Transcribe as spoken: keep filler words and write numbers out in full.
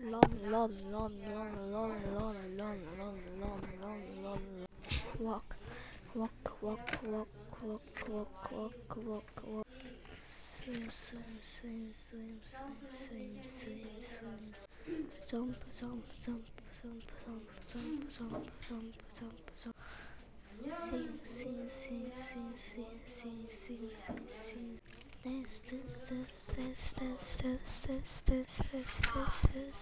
lon lon lon lon lon lon lon lon lon lon lon walk walk walk walk walk walk walk walk walk swim swim swim swim swim swim swim swim jump jump jump jump jump jump jump jump jump jump sing sing sing sing sing sing sing sing sing dance dance dance dance dance dance dance dance dance dance dance